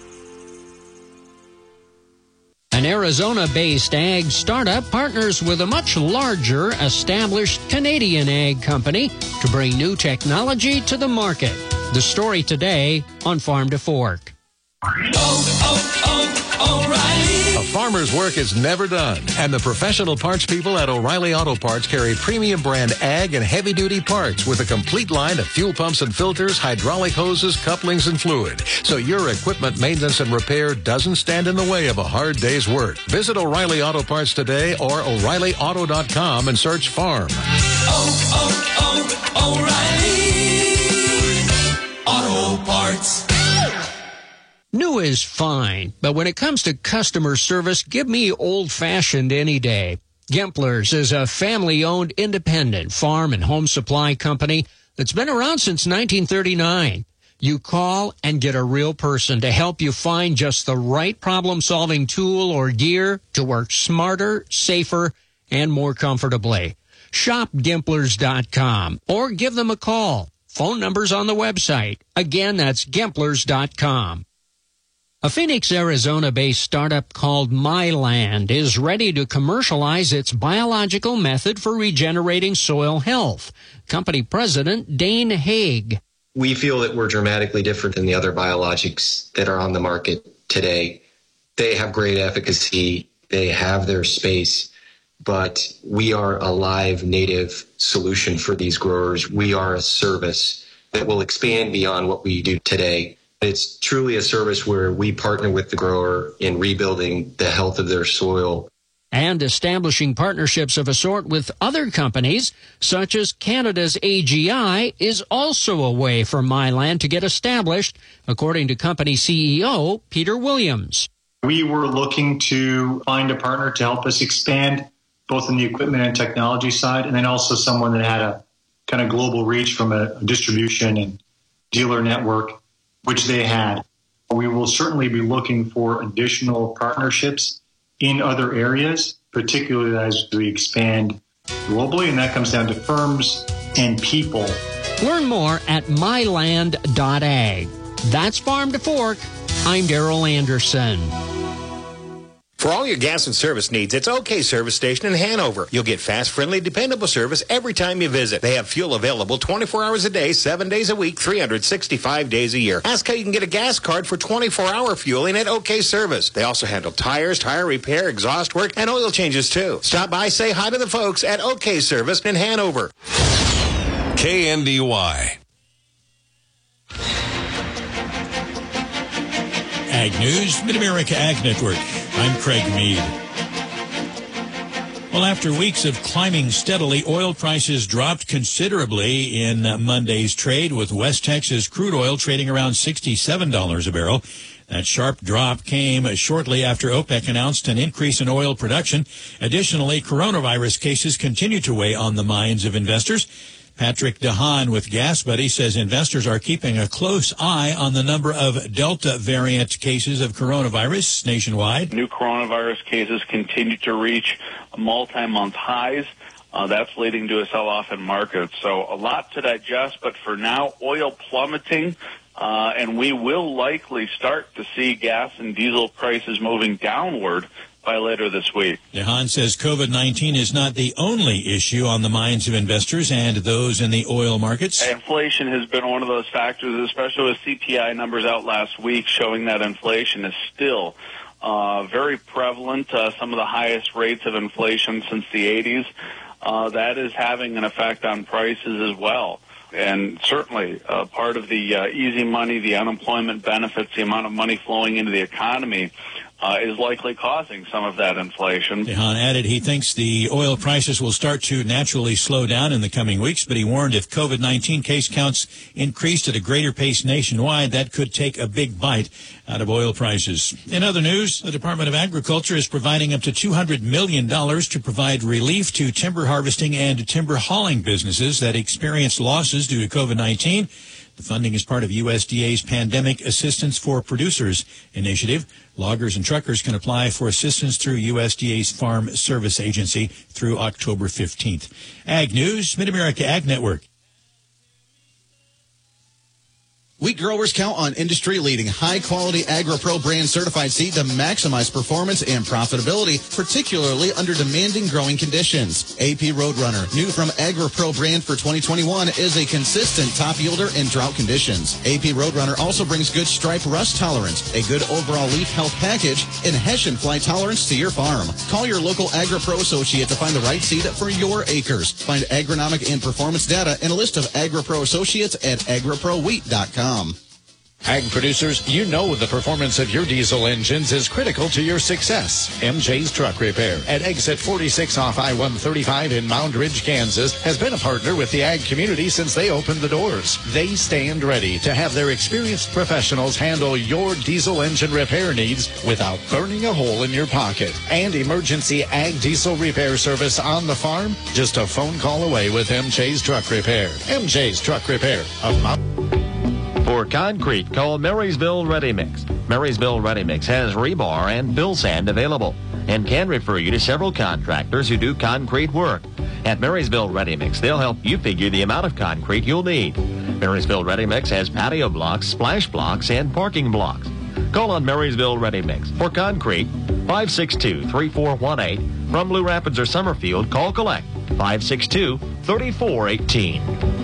An Arizona-based ag startup partners with a much larger, established Canadian ag company to bring new technology to the market. The story today on Farm to Fork. Oh, oh, oh, O'Reilly. A farmer's work is never done, and the professional parts people at O'Reilly Auto Parts carry premium brand ag and heavy-duty parts with a complete line of fuel pumps and filters, hydraulic hoses, couplings, and fluid. So your equipment maintenance and repair doesn't stand in the way of a hard day's work. Visit O'Reilly Auto Parts today or O'Reilly Auto dot com and search farm. Oh, oh, oh, O'Reilly Auto Parts. New is fine, but when it comes to customer service, give me old-fashioned any day. Gemplers is a family-owned independent farm and home supply company that's been around since nineteen thirty-nine. You call and get a real person to help you find just the right problem-solving tool or gear to work smarter, safer, and more comfortably. Shop Gemplers dot com or give them a call. Phone number's on the website. Again, that's Gemplers dot com. A Phoenix, Arizona-based startup called MyLand is ready to commercialize its biological method for regenerating soil health. Company president Dane Haig. We feel that we're dramatically different than the other biologics that are on the market today. They have great efficacy. They have their space, but we are a live native solution for these growers. We are a service that will expand beyond what we do today. It's truly a service where we partner with the grower in rebuilding the health of their soil. And establishing partnerships of a sort with other companies, such as Canada's A G I, is also a way for MyLand to get established, according to company C E O Peter Williams. We were looking to find a partner to help us expand both in the equipment and technology side, and then also someone that had a kind of global reach from a distribution and dealer network, which they had. We will certainly be looking for additional partnerships in other areas, particularly as we expand globally, and that comes down to firms and people. Learn more at myland dot ag. That's Farm to Fork. I'm Darrell Anderson. For all your gas and service needs, it's OK Service Station in Hanover. You'll get fast, friendly, dependable service every time you visit. They have fuel available twenty-four hours a day, seven days a week, three hundred sixty-five days a year. Ask how you can get a gas card for twenty-four hour fueling at OK Service. They also handle tires, tire repair, exhaust work, and oil changes too. Stop by, say hi to the folks at OK Service in Hanover. K N D Y. Ag News, Mid-America Ag Network. I'm Craig Mead. Well, after weeks of climbing steadily, oil prices dropped considerably in Monday's trade, with West Texas crude oil trading around sixty-seven dollars a barrel. That sharp drop came shortly after OPEC announced an increase in oil production. Additionally, coronavirus cases continue to weigh on the minds of investors. Patrick DeHaan with Gas Buddy says investors are keeping a close eye on the number of Delta variant cases of coronavirus nationwide. New coronavirus cases continue to reach multi-month highs. Uh, that's leading to a sell-off in markets. So a lot to digest, but for now, oil plummeting, uh, and we will likely start to see gas and diesel prices moving downward by later this week. DeHaan says COVID nineteen is not the only issue on the minds of investors and those in the oil markets. Inflation has been one of those factors, especially with C P I numbers out last week showing that inflation is still uh, very prevalent, uh, some of the highest rates of inflation since the eighties. Uh, that is having an effect on prices as well. And certainly uh, part of the uh, easy money, the unemployment benefits, the amount of money flowing into the economy uh, is likely causing some of that inflation. Hahn added he thinks the oil prices will start to naturally slow down in the coming weeks, but he warned if COVID nineteen case counts increased at a greater pace nationwide, that could take a big bite out of oil prices. In other news, the Department of Agriculture is providing up to two hundred million dollars to provide relief to timber harvesting and timber hauling businesses that experienced losses due to COVID nineteen. The funding is part of U S D A's Pandemic Assistance for Producers initiative. Loggers and truckers can apply for assistance through U S D A's Farm Service Agency through October fifteenth. Ag News, Mid-America Ag Network. Wheat growers count on industry-leading, high-quality AgriPro brand certified seed to maximize performance and profitability, particularly under demanding growing conditions. A P Roadrunner, new from AgriPro brand for twenty twenty-one, is a consistent top yielder in drought conditions. A P Roadrunner also brings good stripe rust tolerance, a good overall leaf health package, and Hessian fly tolerance to your farm. Call your local AgriPro associate to find the right seed for your acres. Find agronomic and performance data and a list of AgriPro associates at agri pro wheat dot com. Ag producers, you know the performance of your diesel engines is critical to your success. M J's Truck Repair at exit forty-six off I one thirty-five in Mound Ridge, Kansas, has been a partner with the ag community since they opened the doors. They stand ready to have their experienced professionals handle your diesel engine repair needs without burning a hole in your pocket. And emergency ag diesel repair service on the farm, just a phone call away with M J's Truck Repair. M J's Truck Repair of Mound. For concrete, call Marysville Ready Mix. Marysville Ready Mix has rebar and fill sand available and can refer you to several contractors who do concrete work. At Marysville Ready Mix, they'll help you figure the amount of concrete you'll need. Marysville Ready Mix has patio blocks, splash blocks, and parking blocks. Call on Marysville Ready Mix for concrete, five six two, three four one eight. From Blue Rapids or Summerfield, call collect five six two, three four one eight.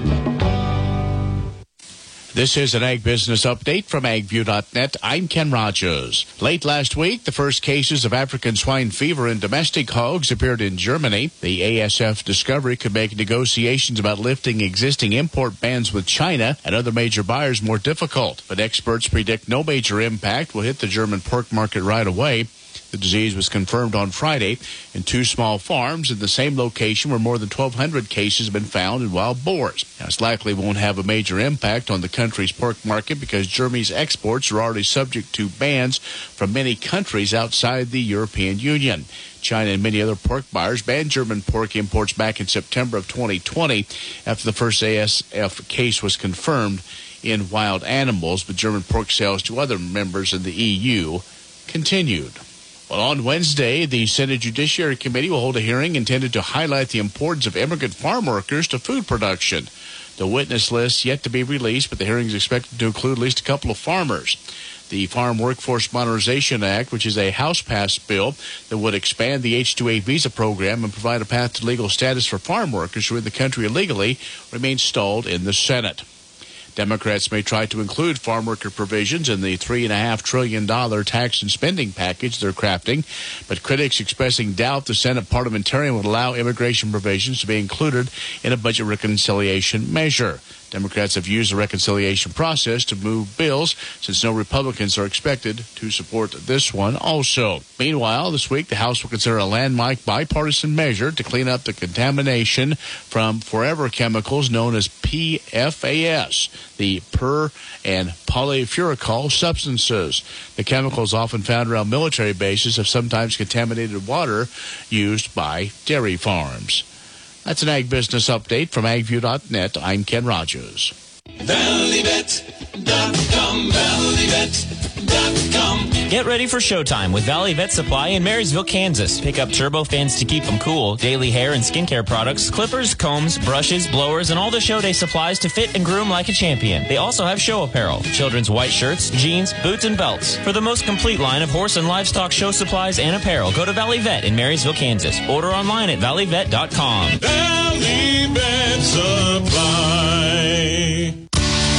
This is an Ag Business Update from ag view dot net. I'm Ken Rogers. Late last week, the first cases of African swine fever in domestic hogs appeared in Germany. The A S F discovery could make negotiations about lifting existing import bans with China and other major buyers more difficult. But experts predict no major impact will hit the German pork market right away. The disease was confirmed on Friday in two small farms in the same location where more than twelve hundred cases have been found in wild boars. Now, it's likely won't have a major impact on the country's pork market because Germany's exports are already subject to bans from many countries outside the European Union. China and many other pork buyers banned German pork imports back in September of twenty twenty after the first A S F case was confirmed in wild animals, but German pork sales to other members of the E U continued. Well, on Wednesday, the Senate Judiciary Committee will hold a hearing intended to highlight the importance of immigrant farm workers to food production. The witness list yet to be released, but the hearing is expected to include at least a couple of farmers. The Farm Workforce Modernization Act, which is a House-passed bill that would expand the H two A visa program and provide a path to legal status for farm workers who are in the country illegally, remains stalled in the Senate. Democrats may try to include farm worker provisions in the three point five trillion dollars tax and spending package they're crafting, but critics expressing doubt the Senate parliamentarian would allow immigration provisions to be included in a budget reconciliation measure. Democrats have used the reconciliation process to move bills since no Republicans are expected to support this one also. Meanwhile, this week, the House will consider a landmark bipartisan measure to clean up the contamination from forever chemicals known as P F A S, the per- and polyfluoroalkyl substances. The chemicals often found around military bases have sometimes contaminated water used by dairy farms. That's an Ag Business Update from ag view dot net. I'm Ken Rogers. Valley Vet dot com, Valley Vet dot com. Get ready for showtime with Valley Vet Supply in Marysville, Kansas. Pick up turbo fans to keep them cool, daily hair and skincare products, clippers, combs, brushes, blowers, and all the show day supplies to fit and groom like a champion. They also have show apparel, children's white shirts, jeans, boots, and belts. For the most complete line of horse and livestock show supplies and apparel, go to Valley Vet in Marysville, Kansas. Order online at valley vet dot com. Valley Vet Supply. The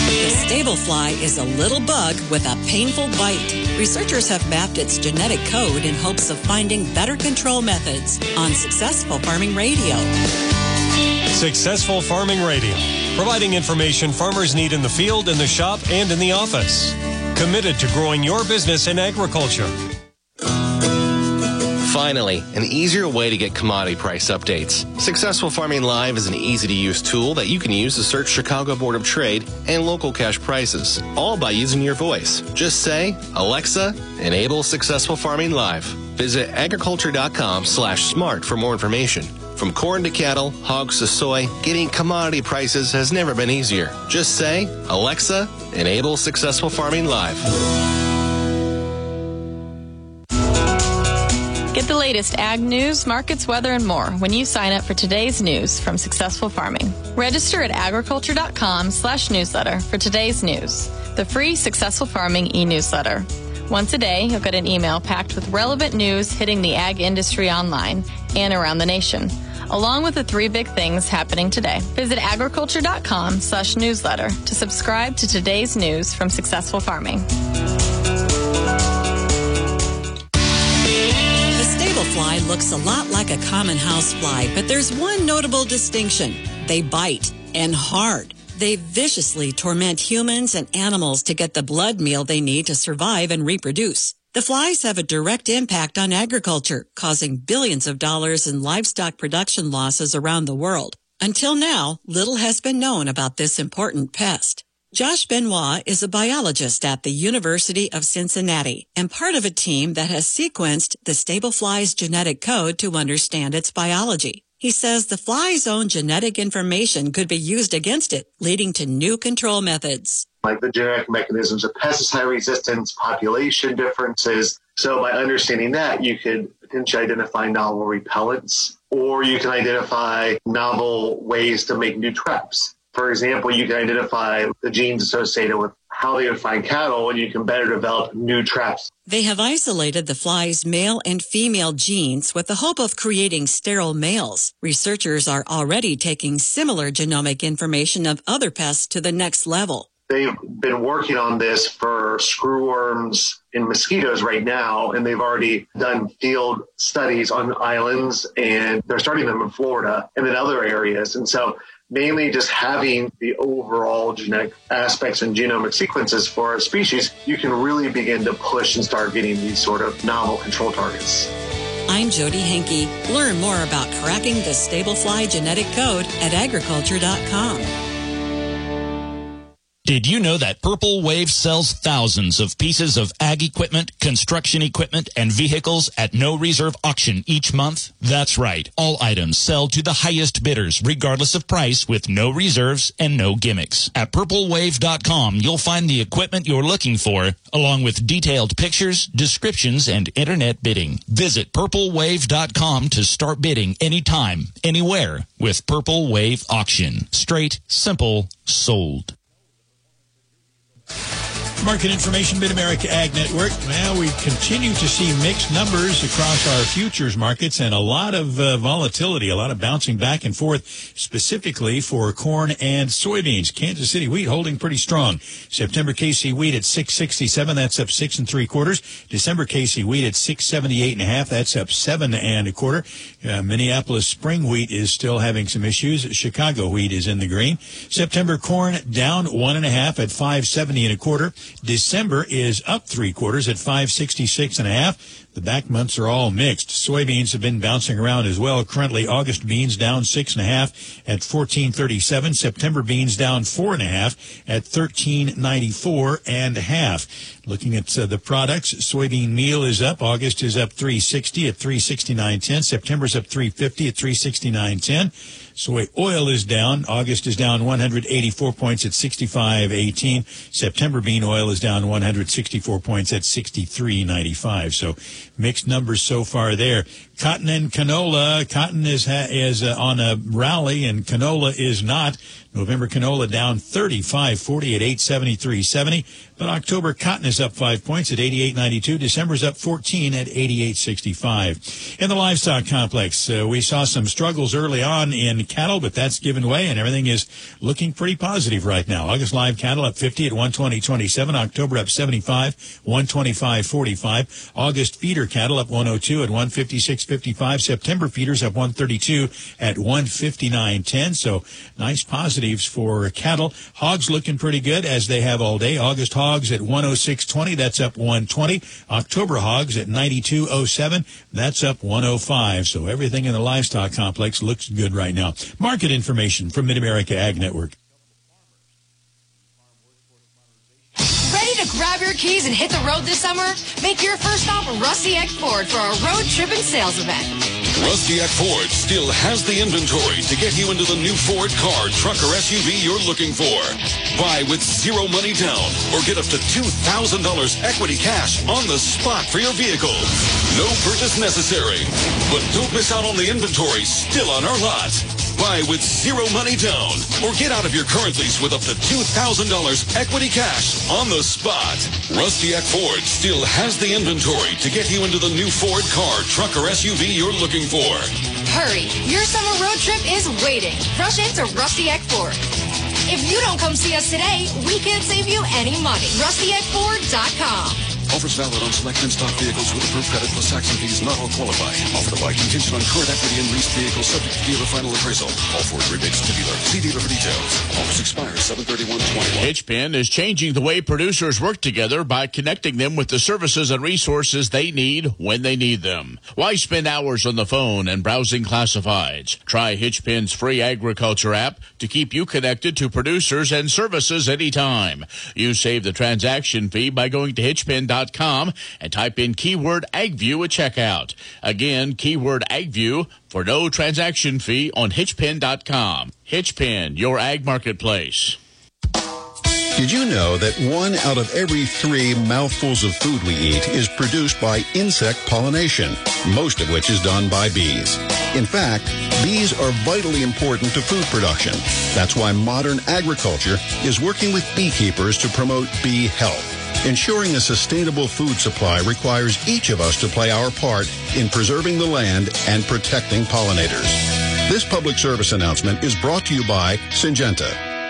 stable fly is a little bug with a painful bite. Researchers have mapped its genetic code in hopes of finding better control methods on Successful Farming Radio. Successful Farming Radio, providing information farmers need in the field, in the shop, and in the office. Committed to growing your business in agriculture. Finally, an easier way to get commodity price updates. Successful Farming Live is an easy-to-use tool that you can use to search Chicago Board of Trade and local cash prices, all by using your voice. Just say, Alexa, enable Successful Farming Live. Visit agriculture.com slash smart for more information. From corn to cattle, hogs to soy, getting commodity prices has never been easier. Just say, Alexa, enable Successful Farming Live. Get the latest ag news, markets, weather, and more when you sign up for today's news from Successful Farming. Register at agriculture.com slash newsletter for today's news, the free Successful Farming e-newsletter. Once a day, you'll get an email packed with relevant news hitting the ag industry online and around the nation, along with the three big things happening today. Visit agriculture.com slash newsletter to subscribe to today's news from Successful Farming. Fly looks a lot like a common housefly, but there's one notable distinction. They bite, and hard. They viciously torment humans and animals to get the blood meal they need to survive and reproduce. The flies have a direct impact on agriculture, causing billions of dollars in livestock production losses around the world. Until now, little has been known about this important pest. Josh Benoit is a biologist at the University of Cincinnati and part of a team that has sequenced the stable fly's genetic code to understand its biology. He says the fly's own genetic information could be used against it, leading to new control methods. Like the genetic mechanisms of pesticide resistance, population differences. So by understanding that, you could potentially identify novel repellents, or you can identify novel ways to make new traps. For example, you can identify the genes associated with how they would find cattle, and you can better develop new traps. They have isolated the fly's male and female genes with the hope of creating sterile males. Researchers are already taking similar genomic information of other pests to the next level. They've been working on this for screwworms and mosquitoes right now, and they've already done field studies on islands, and they're starting them in Florida and in other areas. And so mainly just having the overall genetic aspects and genomic sequences for a species, you can really begin to push and start getting these sort of novel control targets. I'm Jody Henke. Learn more about cracking the stable fly genetic code at agriculture dot com. Did you know that Purple Wave sells thousands of pieces of ag equipment, construction equipment, and vehicles at no reserve auction each month? That's right. All items sell to the highest bidders, regardless of price, with no reserves and no gimmicks. At purple wave dot com, you'll find the equipment you're looking for, along with detailed pictures, descriptions, and internet bidding. Visit purple wave dot com to start bidding anytime, anywhere with Purple Wave Auction. Straight, simple, sold. Market information, Mid-America Ag Network. Well, we continue to see mixed numbers across our futures markets and a lot of uh, volatility, a lot of bouncing back and forth, specifically for corn and soybeans. Kansas City wheat holding pretty strong. September K C wheat at six sixty-seven, that's up six and three quarters. December K C wheat at six seventy-eight and a half, that's up seven and a quarter. Uh, Minneapolis spring wheat is still having some issues. Chicago wheat is in the green. September corn down one and a half at five seventy and a quarter. December is up three quarters at five sixty-six and a half. The back months are all mixed. Soybeans have been bouncing around as well. Currently, August beans down six and a half at fourteen thirty-seven. September beans down four and a half at thirteen ninety-four and a half. Looking at uh, the products, soybean meal is up. August is up three sixty at three sixty-nine ten. September's up three fifty at three sixty-nine ten. Soy oil is down. August is down one hundred eighty-four points at sixty-five eighteen. September bean oil is down one hundred sixty-four points at sixty-three ninety-five. So mixed numbers so far there. Cotton and canola. Cotton is ha- is uh, on a rally, and canola is not. November canola down thirty-five forty at eight seventy-three seventy. But October cotton is up five points at eighty-eight ninety-two. December's up fourteen at eighty-eight sixty-five. In the livestock complex, uh, we saw some struggles early on in cattle, but that's given way, and everything is looking pretty positive right now. August live cattle up fifty at one twenty twenty-seven. October up seventy-five, one twenty-five forty-five. August feeder cattle up one oh two at one fifty-six fifty-five. September feeders up one thirty-two at one fifty-nine ten. So nice positives for cattle. Hogs looking pretty good as they have all day. August hogs at one oh six twenty. That's up one twenty. October hogs at ninety-two oh seven. That's up one oh five. So everything in the livestock complex looks good right now. Market information from Mid-America Ag Network. Ready to grab your keys and hit the road this summer? Make your first stop Rusty Eck Ford for our road trip and sales event. Rusty Eck Ford still has the inventory to get you into the new Ford car, truck, or S U V you're looking for. Buy with zero money down or get up to two thousand dollars equity cash on the spot for your vehicle. No purchase necessary. But don't miss out on the inventory still on our lot. Buy with zero money down or get out of your current lease with up to two thousand dollars equity cash on the spot. Rusty Eck Ford still has the inventory to get you into the new Ford car, truck, or S U V you're looking for. Hurry, your summer road trip is waiting. Rush into Rusty Eck Ford. If you don't come see us today, we can't save you any money. rusty eck ford dot com. Offers valid on select in-stock vehicles with approved credit plus tax and fees. Not all qualify. Offered by contingent on current equity and leased vehicles subject to dealer final appraisal. All Ford rebates to dealer. See dealer for details. Offers expire seven thirty-one twenty-one. Hitchpin is changing the way producers work together by connecting them with the services and resources they need when they need them. Why spend hours on the phone and browsing classifieds? Try Hitchpin's free agriculture app to keep you connected to producers and services anytime. You save the transaction fee by going to hitchpin dot com and type in keyword AgView at checkout. Again, keyword AgView for no transaction fee on hitchpin dot com. Hitchpin, your ag marketplace. Did you know that one out of every three mouthfuls of food we eat is produced by insect pollination, most of which is done by bees? In fact, bees are vitally important to food production. That's why modern agriculture is working with beekeepers to promote bee health. Ensuring a sustainable food supply requires each of us to play our part in preserving the land and protecting pollinators. This public service announcement is brought to you by Syngenta.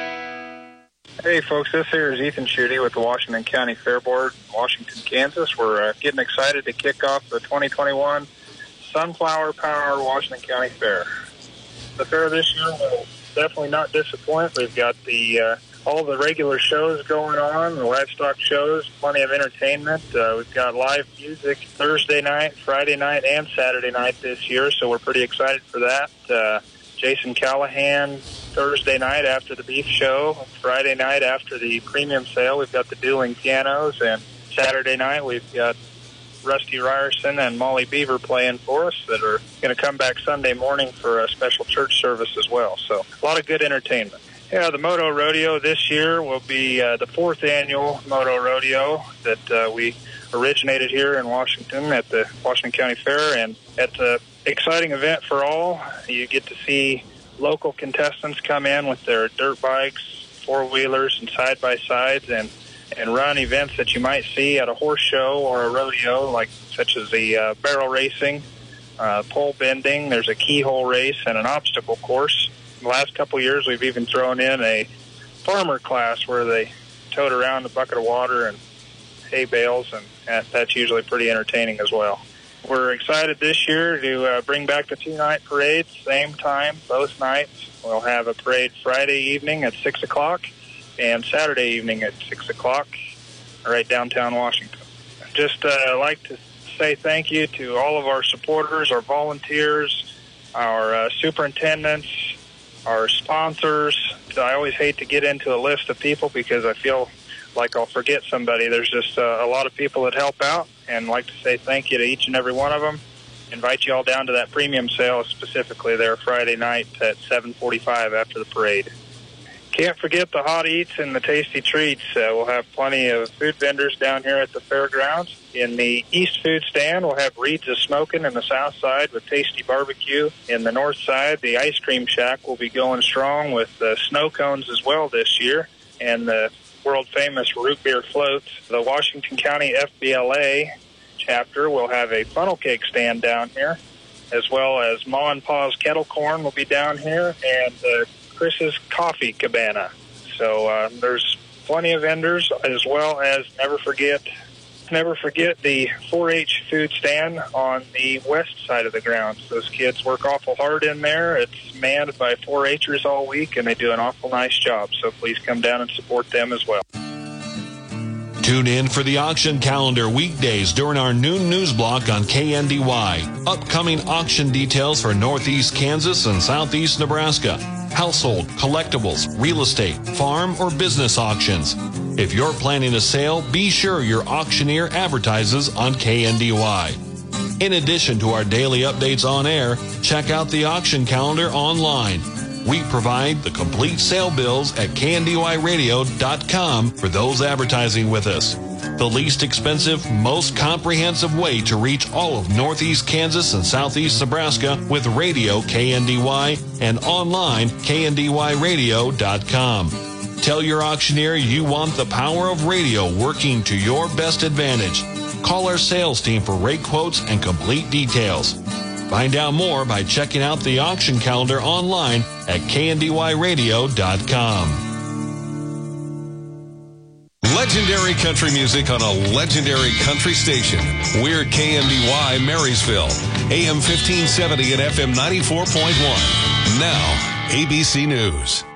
Hey, folks, this here is Ethan Schutte with the Washington County Fair Board, Washington, Kansas. We're uh, getting excited to kick off the twenty twenty-one Sunflower Power Washington County Fair. The fair this year will definitely not disappoint. We've got the uh, all the regular shows going on, the livestock shows, plenty of entertainment. Uh, we've got live music Thursday night, Friday night, and Saturday night this year, so we're pretty excited for that. Uh, Jason Callahan Thursday night after the beef show, Friday night after the premium sale. We've got the dueling pianos, and Saturday night we've got Rusty Ryerson and Molly Beaver playing for us that are going to come back Sunday morning for a special church service as well. So a lot of good entertainment. Yeah, the Moto Rodeo this year will be uh, the fourth annual Moto Rodeo that uh, we originated here in Washington at the Washington County Fair, and it's an exciting event for all. You get to see local contestants come in with their dirt bikes, four-wheelers, and side-by-sides, and and run events that you might see at a horse show or a rodeo, like such as the uh, barrel racing, uh, pole bending. There's a keyhole race and an obstacle course. In the last couple of years, we've even thrown in a farmer class where they tote around a bucket of water and hay bales, and that, that's usually pretty entertaining as well. We're excited this year to uh, bring back the two-night parades, same time, both nights. We'll have a parade Friday evening at six o'clock and Saturday evening at six o'clock right downtown Washington. I'd just uh, like to say thank you to all of our supporters, our volunteers, our uh, superintendents, our sponsors. I always hate to get into a list of people because I feel like I'll forget somebody. There's just uh, a lot of people that help out, and I'd like to say thank you to each and every one of them. Invite you all down to that premium sale, specifically there Friday night at seven forty-five after the parade. Can't forget the hot eats and the tasty treats. Uh, we'll have plenty of food vendors down here at the fairgrounds. In the East Food Stand, we'll have Reed's of Smokin' in the south side with tasty barbecue. In the north side, the Ice Cream Shack will be going strong with uh, snow cones as well this year, and the world-famous root beer floats. The Washington County F B L A chapter will have a funnel cake stand down here, as well as Ma and Pa's Kettle Corn will be down here, and uh, Chris's Coffee Cabana. So uh, there's plenty of vendors, as well as never forget never forget the four H food stand on the west side of the grounds. Those kids work awful hard in there. It's manned by four H'ers all week, and they do an awful nice job. So please come down and support them as well. Tune in for the auction calendar weekdays during our noon news block on K N D Y. Upcoming auction details for Northeast Kansas and Southeast Nebraska. Household, collectibles, real estate, farm, or business auctions. If you're planning a sale, be sure your auctioneer advertises on K N D Y. In addition to our daily updates on air, check out the auction calendar online. We provide the complete sale bills at K N D Y radio dot com for those advertising with us. The least expensive, most comprehensive way to reach all of Northeast Kansas and Southeast Nebraska with radio K N D Y and online K N D Y radio dot com. Tell your auctioneer you want the power of radio working to your best advantage. Call our sales team for rate quotes and complete details. Find out more by checking out the auction calendar online at K N D Y radio dot com. Legendary country music on a legendary country station. We're K N D Y Marysville, A M fifteen seventy and F M ninety-four point one. Now, A B C News.